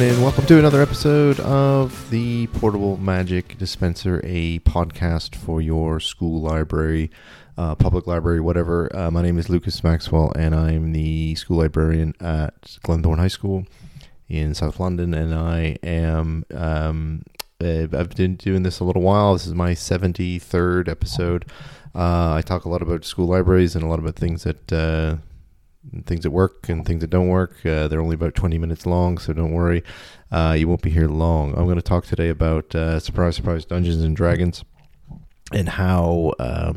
everyone, and welcome to another episode of the Portable Magic Dispenser, a podcast for your school library, public library, whatever. My name is Lucas Maxwell, and I'm the school librarian at Glenthorne High School in South London, and I am, I've been doing this a little while. This is my 73rd episode. I talk a lot about school libraries and a lot about things that work and things that don't work. They're only about 20 minutes long, so don't worry. You won't be here long. I'm going to talk today about surprise, surprise, Dungeons and Dragons, and how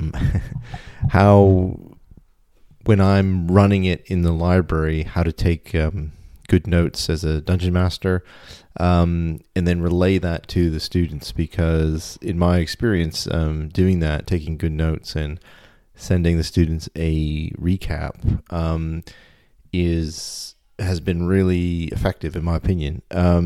how when I'm running it in the library, how to take good notes as a dungeon master, and then relay that to the students. Because in my experience, doing that, taking good notes and sending the students a recap has been really effective, in my opinion.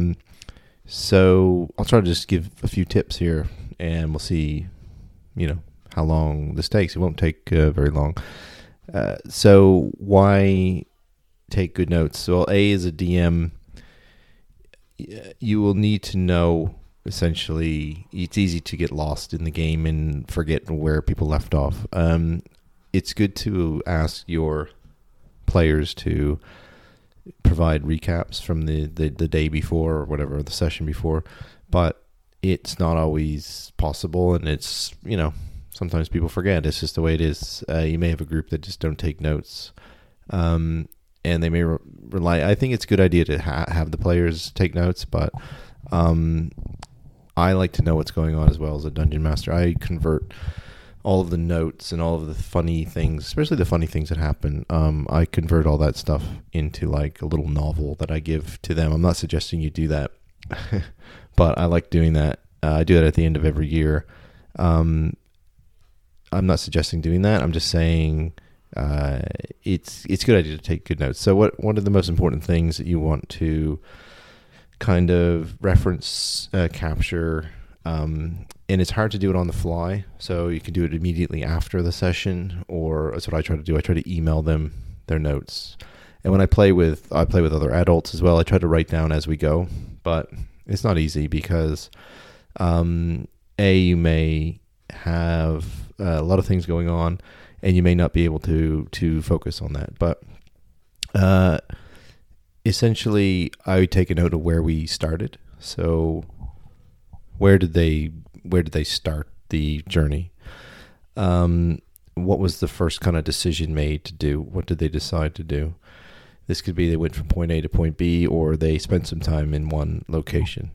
So I'll try to just give a few tips here, and we'll see, how long this takes. It won't take very long. So why take good notes? Well, as a DM, you will need to know. Essentially, it's easy to get lost in the game and forget where people left off. It's good to ask your players to provide recaps from the day before or whatever, the session before, but it's not always possible, and it's, sometimes people forget. It's just the way it is. You may have a group that just don't take notes, and they may rely. I think it's a good idea to have the players take notes, but I like to know what's going on as well as a dungeon master. I convert all of the notes and all of the funny things, especially the funny things that happen. I convert all that stuff into like a little novel that I give to them. I'm not suggesting you do that, but I like doing that. I do that at the end of every year. I'm not suggesting doing that. I'm just saying it's a good idea to take good notes. So what are the most important things that you want to kind of reference, capture, and it's hard to do it on the fly, so you can do it immediately after the session, or that's what I try to do. I try to email them their notes, and when I play with other adults as well, I try to write down as we go, but it's not easy because you may have a lot of things going on, and you may not be able to focus on that, but essentially, I would take a note of where we started. So, where did they start the journey? What was the first kind of decision made to do? What did they decide to do? This could be they went from point A to point B, or they spent some time in one location.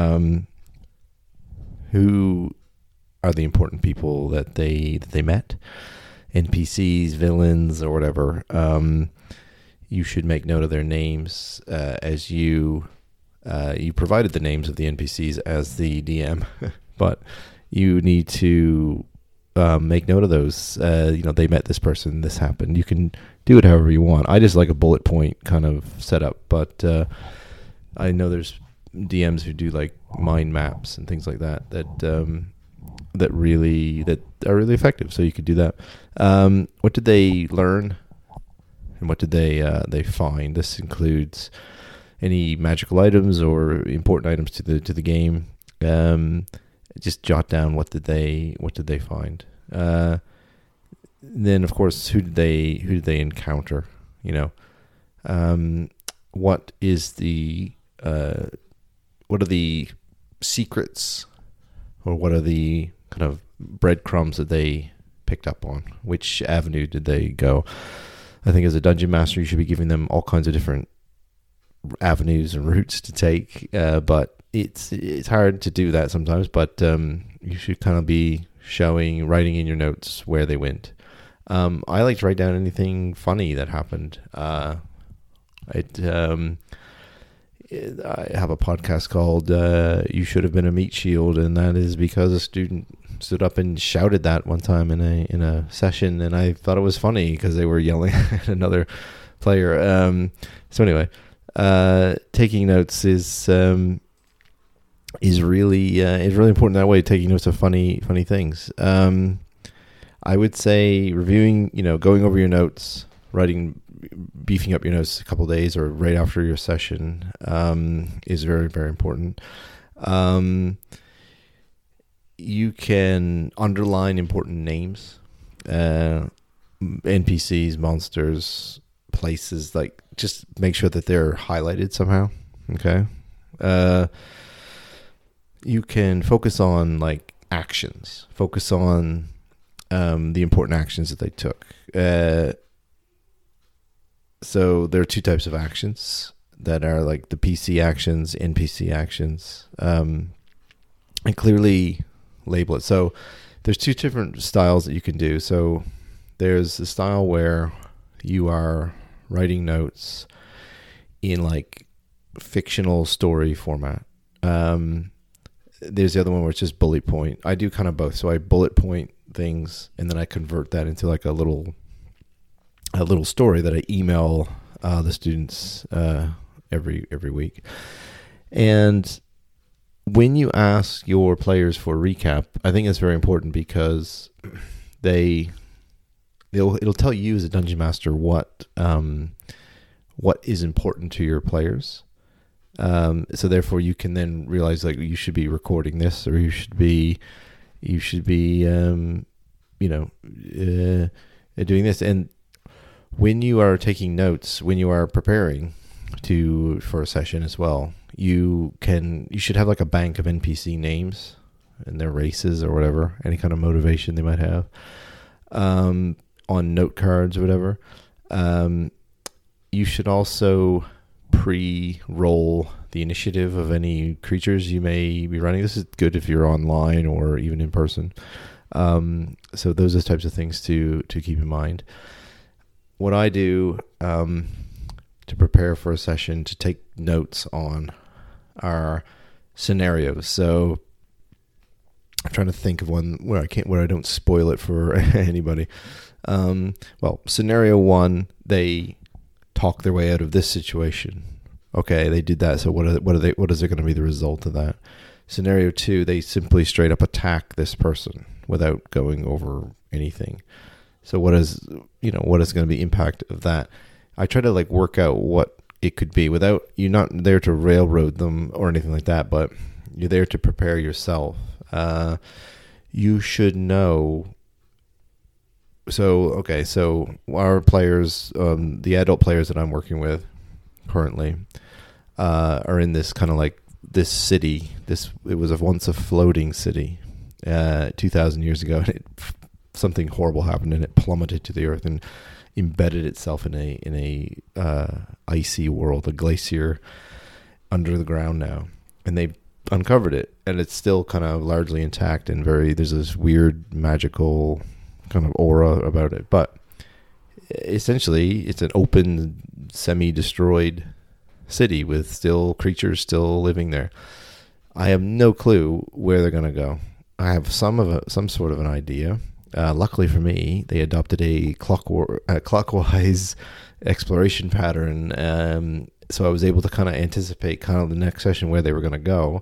Who are the important people that they met? NPCs, villains, or whatever. You should make note of their names as you provided the names of the NPCs as the DM, but you need to make note of those. They met this person, this happened. You can do it however you want. I just like a bullet point kind of setup, but I know there's DMs who do like mind maps and things like that that are really effective. So you could do that. What did they learn? And what did they find? This includes any magical items or important items to the game. Just jot down what did they find. Then of course, who did they encounter? What are the secrets, or what are the kind of breadcrumbs that they picked up on? Which avenue did they go? I think as a dungeon master, you should be giving them all kinds of different avenues and routes to take, but it's hard to do that sometimes. But you should kind of be writing in your notes where they went. I like to write down anything funny that happened. I have a podcast called "You Should Have Been a Meat Shield," and that is because a student stood up and shouted that one time in a session, and I thought it was funny because they were yelling at another player. So anyway, taking notes is really important that way. Taking notes of funny things. I would say reviewing, going over your notes, writing beefing up your notes a couple of days or right after your session is very, very important. You can underline important names, NPCs, monsters, places, like just make sure that they're highlighted somehow. Okay. You can focus on like actions, focus on the important actions that they took. So there are two types of actions that are like the PC actions, NPC actions, and clearly label it. So there's two different styles that you can do. So there's the style where you are writing notes in like fictional story format. There's the other one where it's just bullet point. I do kind of both. So I bullet point things and then I convert that into like a little story that I email the students every week. And when you ask your players for a recap, I think it's very important because it'll tell you as a dungeon master what is important to your players. So therefore you can then realize like you should be recording this, or you should be doing this. And when you are taking notes, when you are preparing for a session as well, you should have like a bank of NPC names and their races or whatever, any kind of motivation they might have, on note cards or whatever. You should also pre-roll the initiative of any creatures you may be running. This is good if you're online or even in person. So those are the types of things to keep in mind. What I do to prepare for a session to take notes on are scenarios. So I'm trying to think of one where I don't spoil it for anybody. Well, scenario one, they talk their way out of this situation. Okay, they did that. So what is going to be the result of that? Scenario two, they simply straight up attack this person without going over anything. So what is going to be the impact of that? I try to like work out what it could be without, you're not there to railroad them or anything like that, but you're there to prepare yourself. You should know. So our players, the adult players that I'm working with currently, are in this kind of like this city. It was once a floating city, 2,000 years ago, and something horrible happened and it plummeted to the earth and embedded itself in a icy world, a glacier under the ground now, and they uncovered it, and it's still kind of largely intact and there's this weird magical kind of aura about it, but essentially it's an open, semi-destroyed city with creatures still living there. I have no clue where they're going to go. I have some sort of an idea. Luckily for me, they adopted a clockwise exploration pattern, so I was able to kind of anticipate kind of the next session where they were going to go.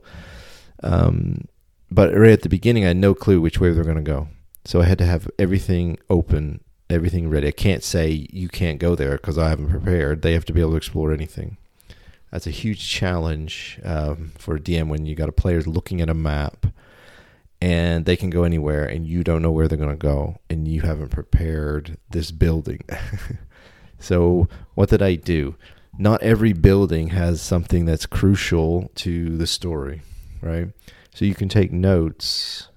But right at the beginning, I had no clue which way they were going to go. So I had to have everything open, everything ready. I can't say you can't go there because I haven't prepared. They have to be able to explore anything. That's a huge challenge for a DM when you got a player looking at a map and they can go anywhere and you don't know where they're going to go and you haven't prepared this building. So what did I do? Not every building has something that's crucial to the story, right? So you can take notes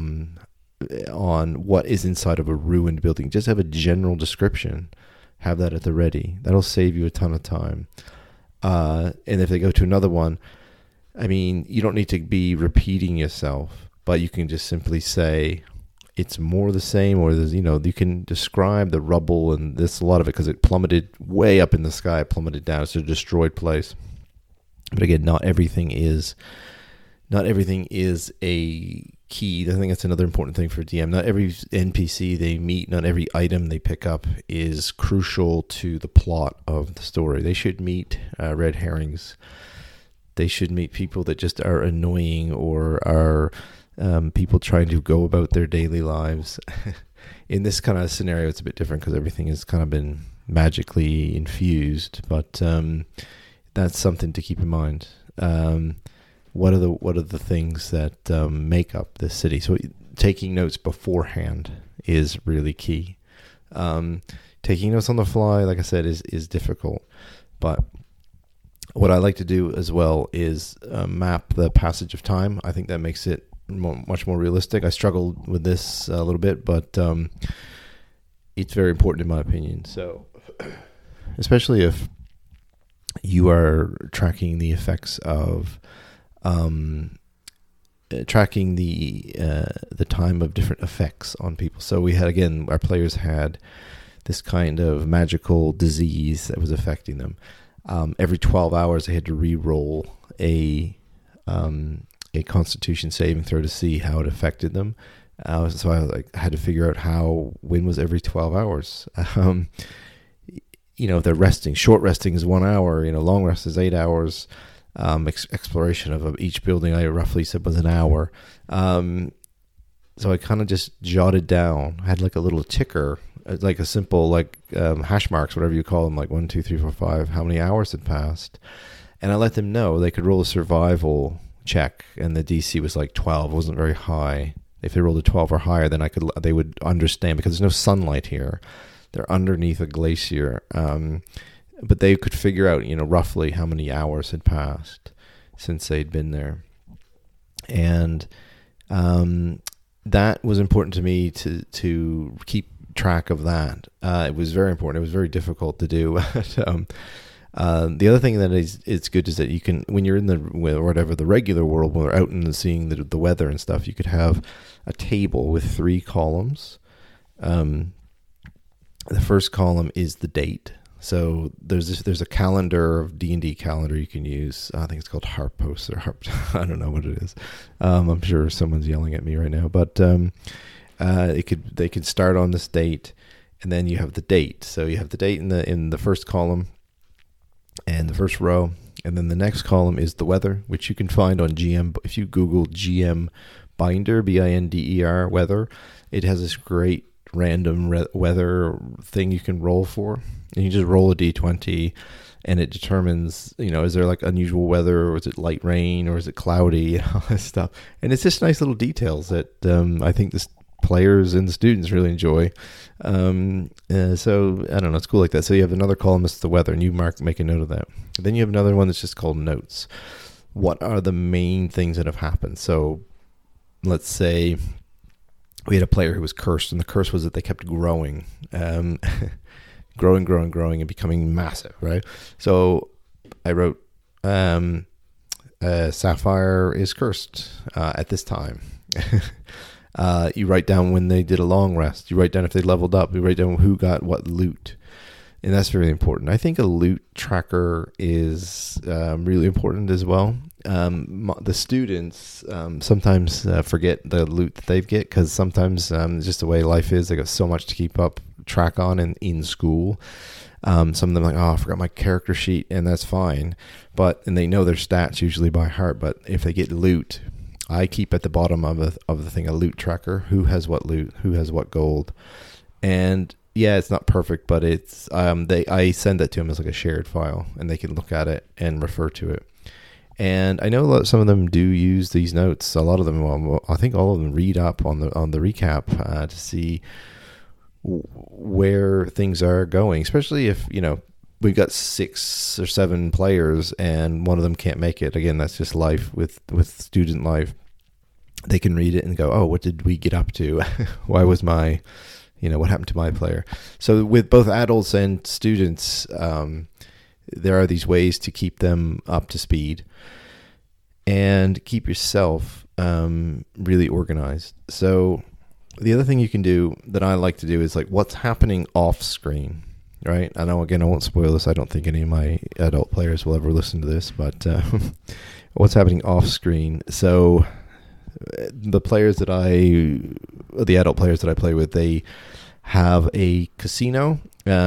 on what is inside of a ruined building. Just have a general description. Have that at the ready. That'll save you a ton of time. And if they go to another one, I mean, you don't need to be repeating yourself, but you can just simply say it's more the same, or there's, you can describe the rubble and a lot of it because it plummeted way up in the sky, plummeted down. It's a destroyed place. But again, not everything is a key. I think that's another important thing for DM. Not every NPC they meet, not every item they pick up is crucial to the plot of the story. They should meet red herrings. They should meet people that just are annoying or are people trying to go about their daily lives. In this kind of scenario, it's a bit different because everything has kind of been magically infused, but that's something to keep in mind. What are the things that make up this city? So taking notes beforehand is really key. Taking notes on the fly, like I said, is difficult, but what I like to do as well is map the passage of time. I think that makes it much more realistic. I struggled with this a little bit, but it's very important in my opinion. So, especially if you are tracking the effects of tracking the time of different effects on people. So we had, again, our players had this kind of magical disease that was affecting them. Every 12 hours, they had to re-roll a Constitution saving throw to see how it affected them. So I had to figure out when was every 12 hours. If they're resting, short resting is 1 hour. Long rest is 8 hours. Exploration of each building, I roughly said, was an hour. So I kind of just jotted down. I had like a little ticker, like a simple hash marks, whatever you call them, like 1, 2, 3, 4, 5, how many hours had passed. And I let them know they could roll a survival check, and the DC was like 12. It wasn't very high. If they rolled a 12 or higher, then they would understand, because there's no sunlight here. They're underneath a glacier. But they could figure out, roughly how many hours had passed since they'd been there. And that was important to me to keep track of that. It was very important. It was very difficult to do. The other thing that it's good is that you can, when you're in the regular world, when we're out and seeing the weather and stuff, you could have a table with 3 columns. The first column is the date. So there's a calendar of D&D calendar you can use. I think it's called Harpos or Harp. I don't know what it is. I'm sure someone's yelling at me right now, but they could start on this date, and then you have the date. So you have the date in the first column and the first row, and then the next column is the weather, which you can find on GM. If you Google GM Binder, Binder weather, it has this great random weather thing you can roll for. And you just roll a d20, and it determines, is there like unusual weather, or is it light rain, or is it cloudy, and all this stuff. And it's just nice little details that I think the players and the students really enjoy. So I don't know, it's cool like that. So you have another column that's the weather, and you make a note of that. Then you have another one that's just called notes. What are the main things that have happened? So let's say we had a player who was cursed, and the curse was that they kept growing. Growing and becoming massive, right? So I wrote, Sapphire is cursed at this time. You write down when they did a long rest. You write down if they leveled up. You write down who got what loot. And that's very important. I think a loot tracker is really important as well. The students sometimes forget the loot that they get, because sometimes just the way life is, they got so much to keep up track on in school. Some of them are like, I forgot my character sheet, and that's fine. And they know their stats usually by heart. But if they get loot, I keep at the bottom of the thing a loot tracker. Who has what loot? Who has what gold? And yeah, it's not perfect, but it's I send that to them as like a shared file, and they can look at it and refer to it. And I know some of them do use these notes. A lot of them, I think all of them read up on the recap to see where things are going, especially if we've got 6 or 7 players and one of them can't make it. Again, that's just life with student life. They can read it and go, oh, what did we get up to? Why was what happened to my player? So with both adults and students, there are these ways to keep them up to speed and keep yourself really organized. So the other thing you can do that I like to do is like what's happening off screen, right? I know, again, I won't spoil this. I don't think any of my adult players will ever listen to this, but what's happening off screen. So the adult players that I play with, they have a casino,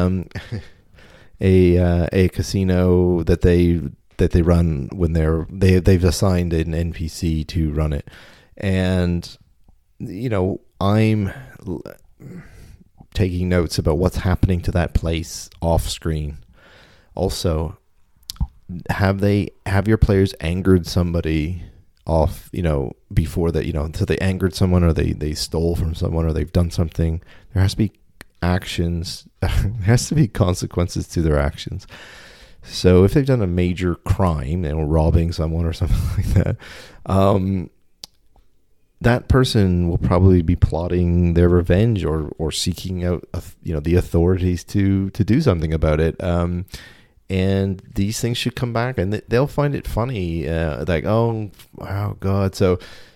a casino that they run when they've assigned an NPC to run it. And, taking notes about what's happening to that place off screen. Also, have your players angered somebody off, before that, so they angered someone, or they stole from someone, or they've done something. There has to be actions. There has to be consequences to their actions. So if they've done a major crime and robbing someone or something like that, that person will probably be plotting their revenge or seeking out, the authorities to do something about it. And these things should come back, and they'll find it funny, like, oh God. So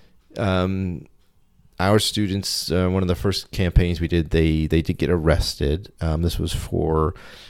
our students, one of the first campaigns we did, they did get arrested. This was for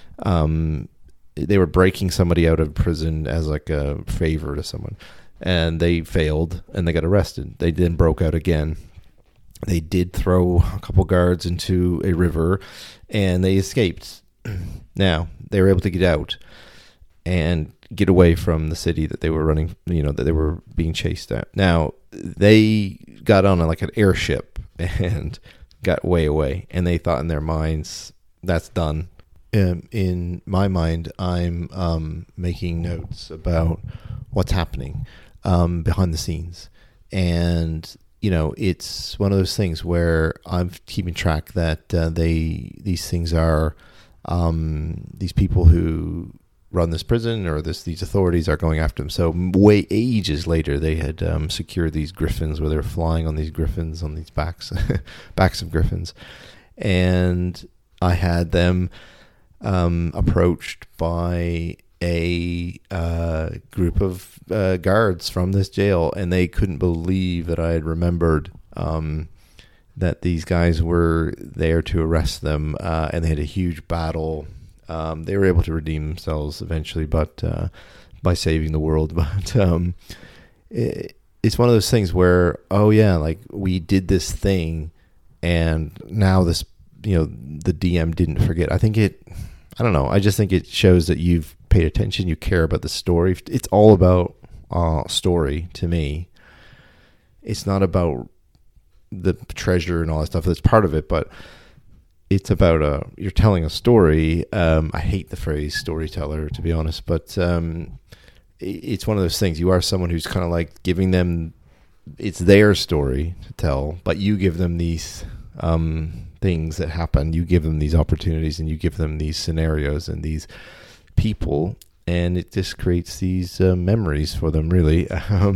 they were breaking somebody out of prison as like a favor to someone, and they failed and they got arrested. They then broke out again. They did throw a couple guards into a river, and they escaped. Now they were able to get out and get away from the city that they were running, that they were being chased at. Now they got on like an airship and got way away, and they thought in their minds, that's done. In my mind, I'm making notes about what's happening behind the scenes. And, it's one of those things where I'm keeping track that these things are, these people who run this prison or these authorities are going after them. So ages later, they had secured these griffins, where they were flying on these griffins, on these backs of griffins. And I had them approached by a group of guards from this jail, and they couldn't believe that I had remembered that these guys were there to arrest them, and they had a huge battle. They were able to redeem themselves eventually, but by saving the world. But it's one of those things where, oh yeah, like we did this thing, and now this, the DM didn't forget. I don't know. I just think it shows that you've paid attention. You care about the story. It's all about story to me. It's not about the treasure and all that stuff. That's part of it, but it's about you're telling a story. I hate the phrase storyteller, to be honest, but it's one of those things. You are someone who's kind of like giving them, it's their story to tell, but you give them these things that happen. You give them these opportunities, and you give them these scenarios and these people, and it just creates these memories for them, really.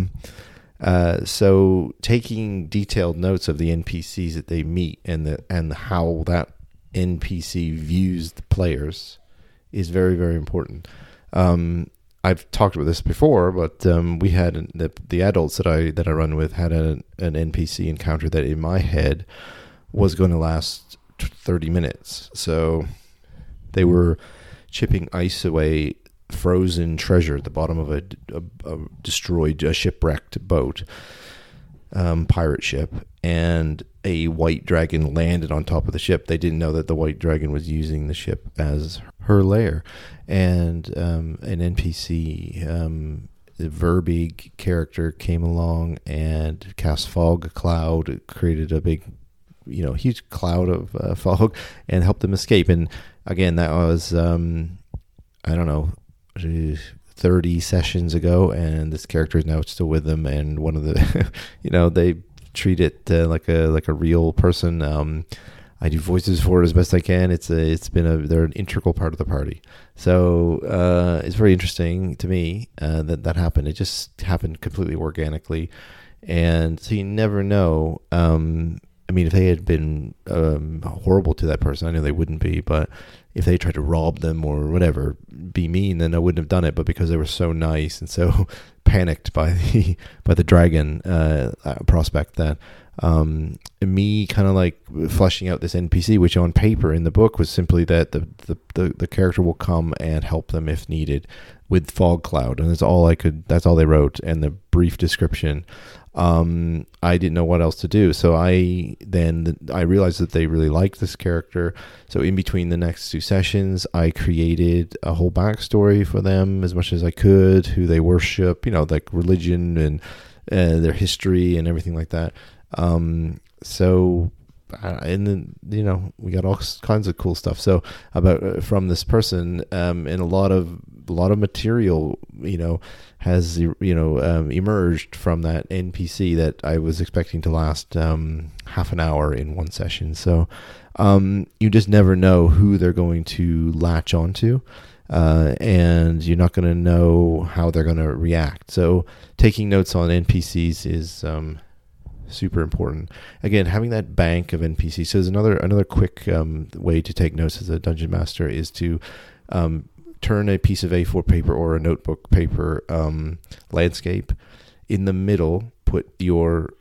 So taking detailed notes of the NPCs that they meet and how that NPC views the players is very, very important. I've talked about this before, but we had the adults that I run with had an NPC encounter that in my head was going to last 30 minutes. So they were chipping ice away frozen treasure at the bottom of a destroyed, shipwrecked boat, pirate ship, and a white dragon landed on top of the ship. They didn't know that the white dragon was using the ship as her lair. And an NPC, the Verbeeg character, came along and cast fog cloud. It created a big, huge cloud of fog and helped them escape. And again, that was, 30 sessions ago, and this character is now still with them. And one of the, they treat it like a real person. I do voices for it as best I can. They're an integral part of the party. So it's very interesting to me that happened. It just happened completely organically, and so you never know. If they had been horrible to that person, I know they wouldn't be, but if they tried to rob them or whatever, be mean, then I wouldn't have done it. But because they were so nice and so panicked by the dragon prospect, that me kind of like fleshing out this NPC, which on paper in the book was simply that the character will come and help them if needed with fog cloud, and that's all they wrote, and the brief description. I didn't know what else to do, so I realized that they really liked this character. So in between the next two sessions, I created a whole backstory for them as much as I could, who they worship, like religion and their history and everything like that. So and then we got all kinds of cool stuff. So about from this person, and a lot of material, has emerged from that NPC that I was expecting to last half an hour in one session. So you just never know who they're going to latch onto. And you're not going to know how they're going to react. So taking notes on NPCs is super important. Again, having that bank of NPCs. So there's another quick way to take notes as a dungeon master is to turn a piece of A4 paper or a notebook paper landscape. In the middle, put your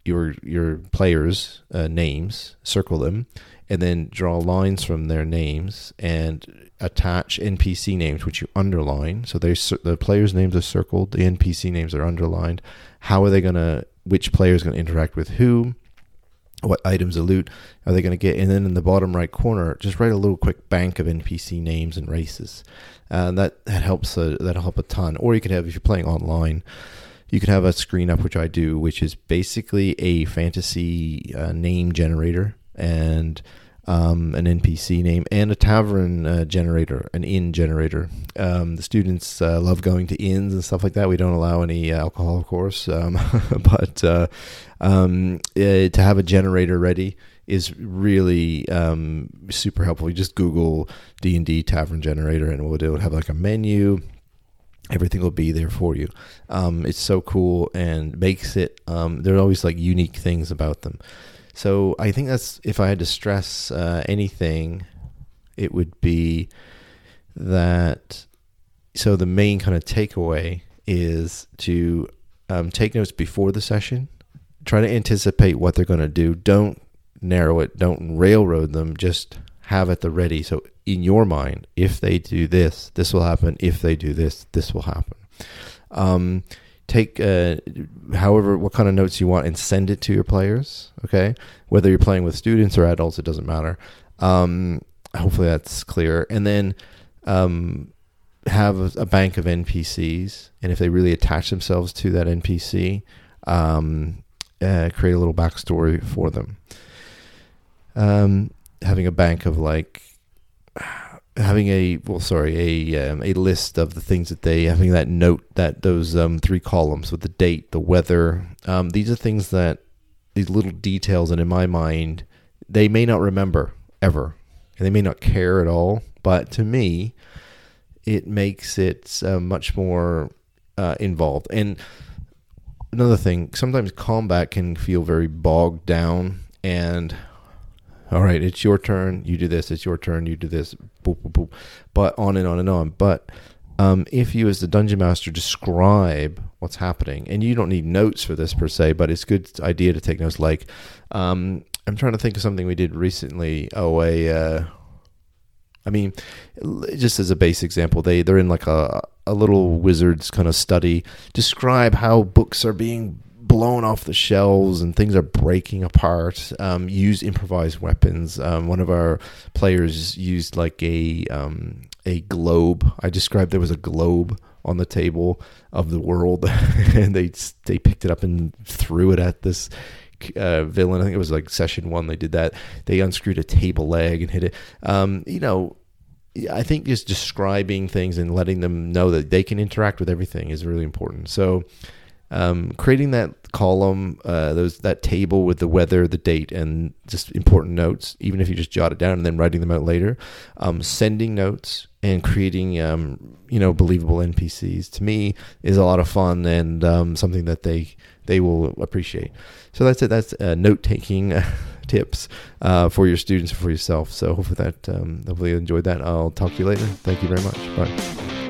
players' names, circle them, and then draw lines from their names and attach NPC names, which you underline. So the players' names are circled, the NPC names are underlined. How are they which player is going to interact with who? What items of loot are they going to get? And then in the bottom right corner, just write a little quick bank of NPC names and races. That helps. That'll help a ton. Or you could have, if you're playing online, you could have a screen up, which I do, which is basically a fantasy name generator and an NPC name and a tavern generator, an inn generator. The students love going to inns and stuff like that. We don't allow any alcohol, of course, but to have a generator ready is really super helpful. You just Google D&D tavern generator and it'll have like a menu. Everything will be there for you. It's so cool and makes it, there are always like unique things about them. So I think that's, if I had to stress anything, it would be that, so the main kind of takeaway is to take notes before the session. Try to anticipate what they're going to do. Don't narrow it. Don't railroad them. Just have it the ready. So in your mind, if they do this, this will happen. If they do this, this will happen. Take what kind of notes you want and send it to your players. Okay, whether you're playing with students or adults, it doesn't matter. Hopefully that's clear. And then have a bank of NPCs, and if they really attach themselves to that NPC, create a little backstory for them. Having a bank of having a list of the things that having that note, that those 3 columns with the date, the weather. These are things these little details, and in my mind, they may not remember ever, and they may not care at all. But to me, it makes it much more involved. And another thing, sometimes combat can feel very bogged down and, all right, it's your turn, you do this, it's your turn, you do this, boop, boop, boop, but on and on and on. But if you as the dungeon master describe what's happening, and you don't need notes for this per se, but it's a good idea to take notes. Like, I'm trying to think of something we did recently. Just as a base example, they're in like a little wizard's kind of study. Describe how books are being blown off the shelves and things are breaking apart. Use improvised weapons. One of our players used like a globe. I described there was a globe on the table of the world, and they picked it up and threw it at this villain. I think it was like session 1 they did that. They unscrewed a table leg and hit it. I think just describing things and letting them know that they can interact with everything is really important. So creating that column, that table with the weather, the date, and just important notes, even if you just jot it down and then writing them out later, sending notes and creating, believable NPCs, to me is a lot of fun and something that they will appreciate. So that's it. That's note-taking tips for your students and for yourself. So hopefully you enjoyed that. I'll talk to you later. Thank you very much. Bye.